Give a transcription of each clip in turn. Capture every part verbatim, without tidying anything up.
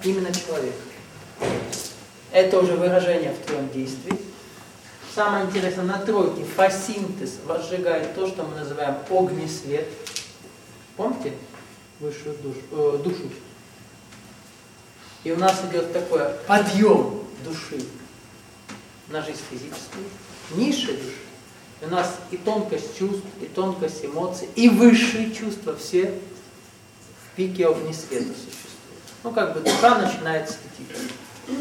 именно человек. Это уже выражение в твоем действии. Самое интересное, на тройке фасинтез возжигает то, что мы называем огнесвет. Помните? Высшую душу, э, душу. И у нас идет такой подъем души на жизнь физическую, низшей души. И у нас и тонкость чувств, и тонкость эмоций, и высшие чувства все в пике огнесвета существуют. Ну, как бы душа начинает светиться.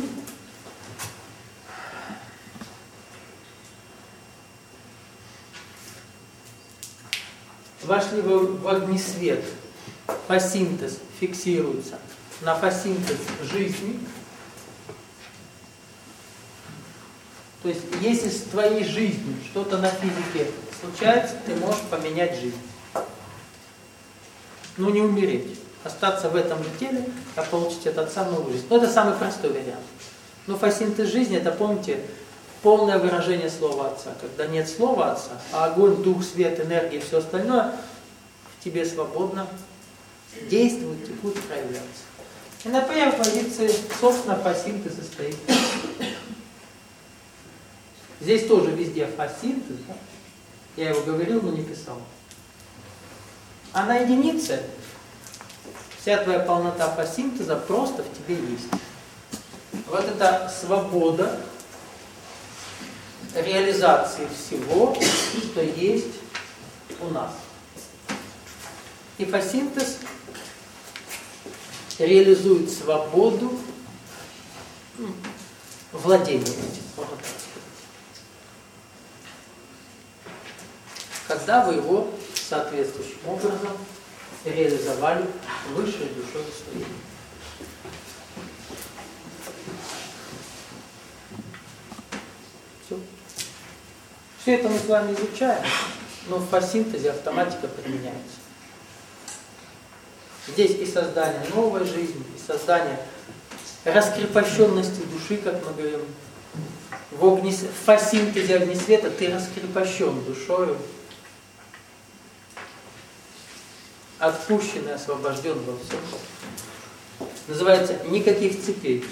Вошли в огнесвет, фасинтез фиксируется на фасинтез жизни. То есть, если с твоей жизнью что-то на физике случается, ты можешь поменять жизнь. Ну, не умереть. Остаться в этом же теле, а получить этот самый жизнь. Ну, это самый простой вариант. Но фасинтез жизни, это, помните, полное выражение слова Отца. Когда нет слова Отца, а огонь, дух, свет, энергия и все остальное в тебе свободно действует, текут, проявляются. И на первой позиции, собственно, фасинтез состоит. Здесь тоже везде фасинтез. Да? Я его говорил, но не писал. А на единице вся твоя полнота фасинтеза просто в тебе есть. Вот это свобода реализации всего, что есть у нас. И фасинтез реализует свободу владения этим. Когда вы его соответствующим образом реализовали высшей душой своей. Все. Все это мы с вами изучаем, но в фасинтезе автоматика применяется. Здесь и создание новой жизни, и создание раскрепощенности души, как мы говорим. В, огне... в фасинтезе огнесвета ты раскрепощен душою, отпущен и освобожден во всем. Называется никаких цепей,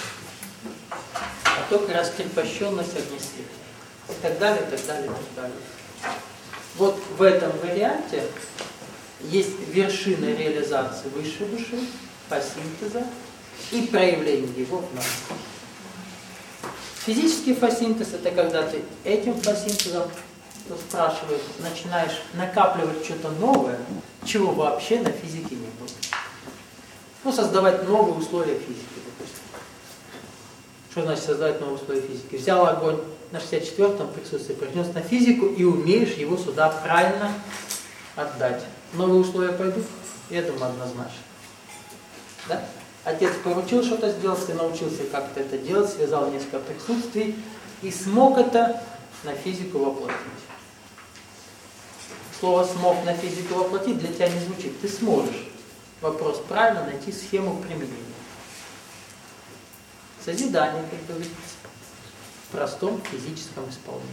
а только раскрепощенность огнесвета. И так далее, и так далее, и так далее. Вот в этом варианте есть вершина реализации высшей души, фасинтеза и проявление его в нас. Физический фасинтез — это когда ты этим фасинтезом, кто спрашивает, начинаешь накапливать что-то новое, чего вообще на физике не было. Ну, создавать новые условия физики, допустим. Что значит создавать новые условия физики? Взял огонь на шестьдесят четвёртом присутствии, принес на физику и умеешь его сюда правильно отдать. Новые условия пойдут? Я думаю, однозначно. Да? Отец поручил что-то сделать, ты научился как-то это делать, связал несколько присутствий и смог это на физику воплотить. Слово «смог» на физику воплотить для тебя не звучит. Ты сможешь. Вопрос правильно найти схему применения. Созидание, как говорится, в простом физическом исполнении.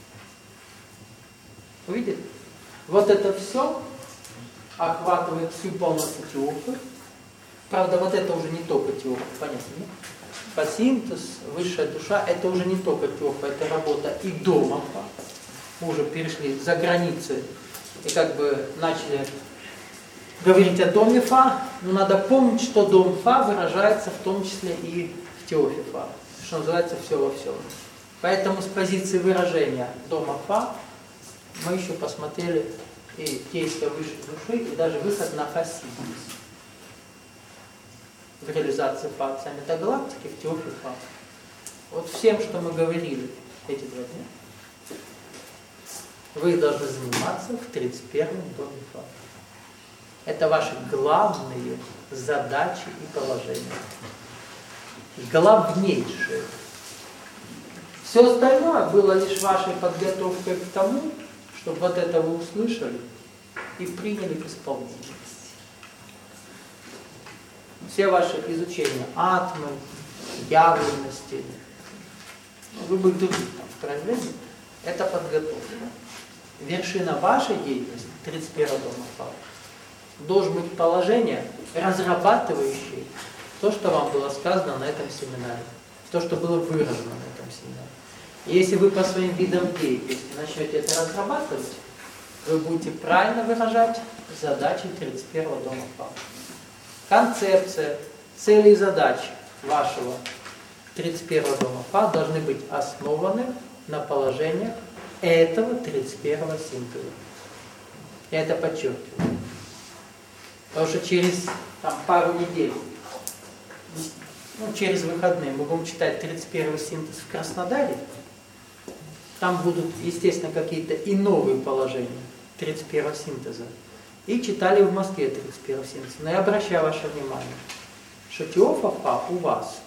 Увидели? Вот это все охватывает всю полноту Теофы. Правда, вот это уже не только Теофа, понятно, нет? Фасинтез, высшая душа, это уже не только Теофа, это работа и дома. Мы уже перешли за границы и как бы начали говорить о доме Фа, но надо помнить, что дом Фа выражается в том числе и в Теофе Фа, что называется все во всем. Поэтому с позиции выражения дома Фа мы еще посмотрели и действия высшей души, и даже выход на фасинтез. В реализации Фа от метагалактики в Теофе Фа. Вот всем, что мы говорили эти два дня, вы должны заниматься в тридцать первом доме Фа. Это ваши главные задачи и положения. Главнейшие. Все остальное было лишь вашей подготовкой к тому, чтобы вот это вы услышали и приняли к исполнению. Все ваши изучения атмы, явленности, любых других проявлений, это подготовка. Вершина вашей деятельности, тридцать первого дома Фа, должен быть положение, разрабатывающее то, что вам было сказано на этом семинаре, то, что было выражено на этом семинаре. И если вы по своим видам деятельности начнете это разрабатывать, вы будете правильно выражать задачи тридцать первого дома Фа. Концепция, цели и задачи вашего тридцать первого дома Фа должны быть основаны на положениях этого тридцать первого синтеза. Я это подчеркиваю. Потому что через там, пару недель, ну, через выходные мы будем читать тридцать первый синтез в Краснодаре. Там будут, естественно, какие-то и новые положения тридцать первого синтеза. И читали в Москве тридцать первый синтез. Но я обращаю ваше внимание, что Теофа Фа у вас.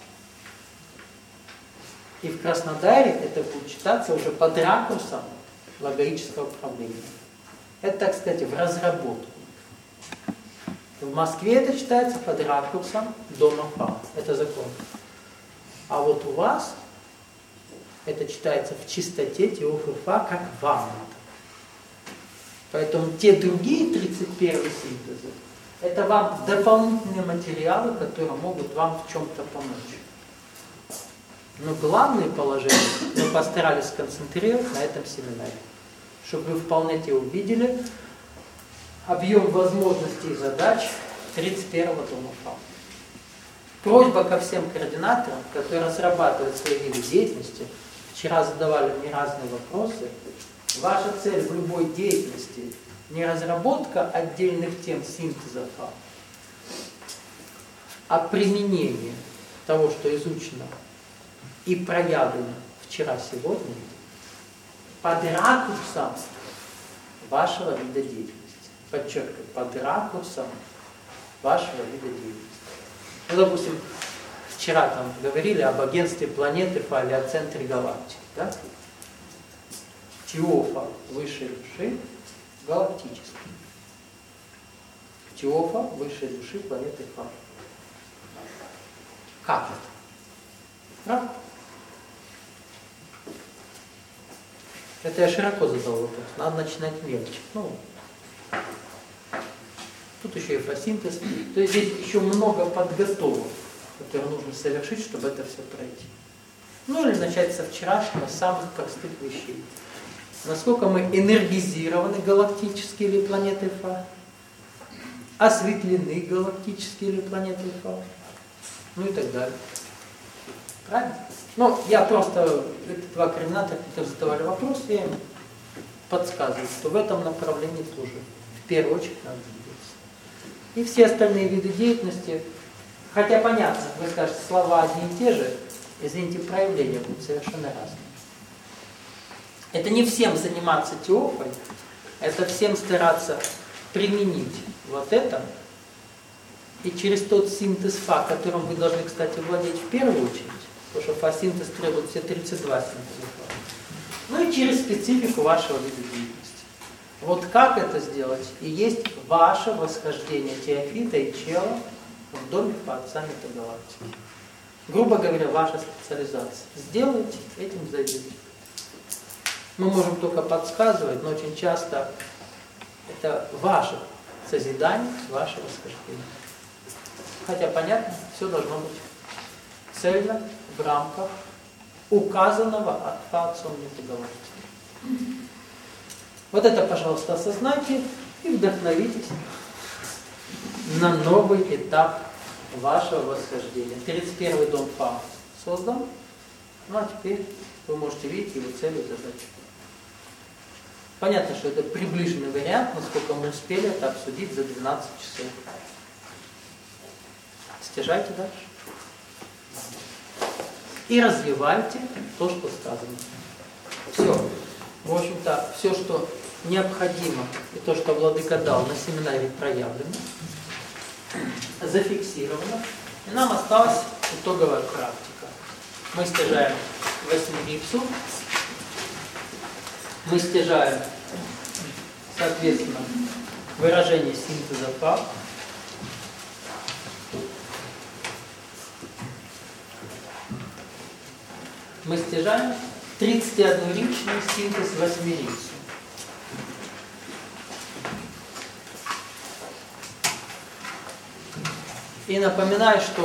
И в Краснодаре это будет читаться уже под ракурсом логического управления. Это, так сказать, в разработку. В Москве это читается под ракурсом дома Фа. Это закон. А вот у вас это читается в чистоте Теофы Фа, как вам надо. Поэтому те другие тридцать первые синтезы, это вам дополнительные материалы, которые могут вам в чем-то помочь. Но главные положения мы постарались сконцентрировать на этом семинаре, чтобы вы вполне увидели объем возможностей и задач тридцать первого дома Фа. Просьба ко всем координаторам, которые разрабатывают свои виды деятельности, вчера задавали мне разные вопросы. Ваша цель в любой деятельности не разработка отдельных тем синтеза Фа, а применение того, что изучено и проявлено вчера-сегодня под ракурсом вашего вида деятельности. Подчеркиваю, под ракурсом вашего вида деятельности. Ну, допустим, вчера там говорили об агентстве планеты Фа или о центре галактики. Да? Теофа высшей души галактический. Теофа высшей души планеты Фа. Как это? Правда? Это я широко задал вопрос. Надо начинать мелочи. Ну, тут еще и фасинтез. То есть здесь еще много подготовок, которые нужно совершить, чтобы это все пройти. Ну или начать со вчерашнего, самых простых вещей. Насколько мы энергизированы галактически или планетой Фа, осветлены галактически или планетой Фа, ну и так далее. Правильно? Ну, я просто, это два координатора, которые задавали вопрос, я им подсказываю, что в этом направлении тоже в первую очередь надо двигаться. И все остальные виды деятельности, хотя понятно, вы скажете, слова одни и те же, извините, проявления будут совершенно разные. Это не всем заниматься теофой, это всем стараться применить вот это, и через тот синтез Фа, которым вы должны, кстати, владеть в первую очередь, потому что Фа-синтез требует все тридцать два синтеза Фа, ну и через специфику вашего вида деятельности. Вот как это сделать, и есть ваше восхождение теофита и чела в доме Фа от саммита галактики. Грубо говоря, ваша специализация. Сделайте, этим зайдете. Мы можем только подсказывать, но очень часто это ваше созидание, ваше восхождение. Хотя, понятно, все должно быть цельно в рамках указанного от Фа отцом галактики. Вот это, пожалуйста, осознайте и вдохновитесь на новый этап вашего восхождения. тридцать первый дом Фа создан, ну а теперь вы можете видеть его цели и задачи. Понятно, что это приближенный вариант, насколько мы успели это обсудить за двенадцать часов. Стяжайте дальше. И развивайте то, что сказано. Все. В общем-то, все, что необходимо, и то, что Владыка дал на семинаре, проявлено, зафиксировано. И нам осталась итоговая практика. Мы стяжаем восьмерицу. Мы стяжаем, соответственно, выражение синтеза Фа. Мы стяжаем тридцатиодноричный синтез восьмерицу. И напоминаю, что